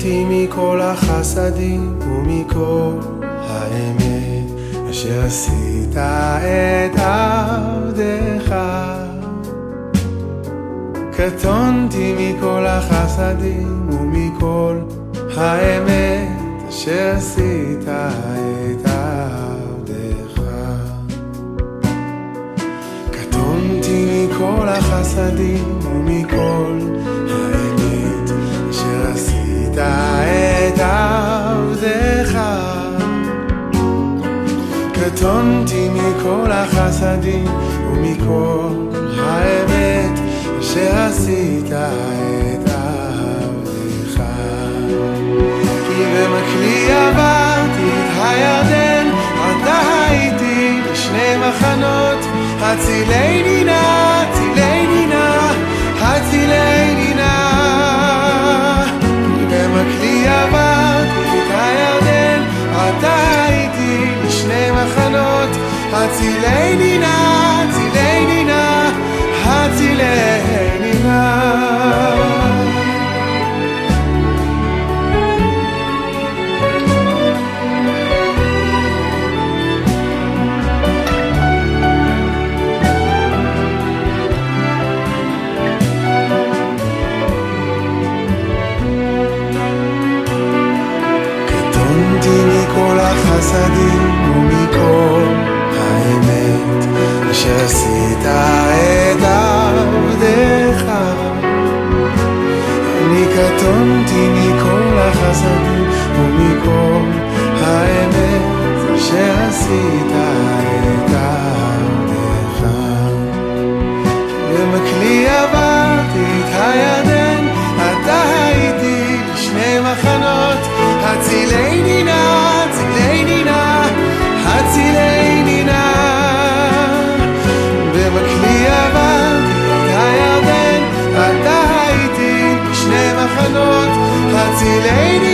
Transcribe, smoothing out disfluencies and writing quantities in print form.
קטונתי מכל החסדים ומכל האמת אשר עשית את עבדך. קטונתי מכל החסדים ומכל האמת אשר עשית את עבדך. קטונתי מכל החסדים ומכל האמת אשר עשית את עבדך. קטונתי מכל החסדים ומכל האמת אשר עשית את עבדך. כי במקלי עברתי את הירדן, עתה הייתי בשני מחנות. הצילני נא, הצילני נא, הצילני נא. כי במקלי עברתי את הירדן, עתה הייתי בשני מחנות. הצילני נא, הצילני נא, הצילני נא. מכל החסדים ומכל האמת אשר עשית את עבדך. אני קטונתי מכל החסדים ומכל האמת אשר עשית את עבדך. במקלי עברתי את הירדן, עתה הייתי בשני מחנות. הצילני נא, הצילני נא, הצילני נא. במקלי עברתי את הירדן, עתה הייתי בשני מחנות. הצילני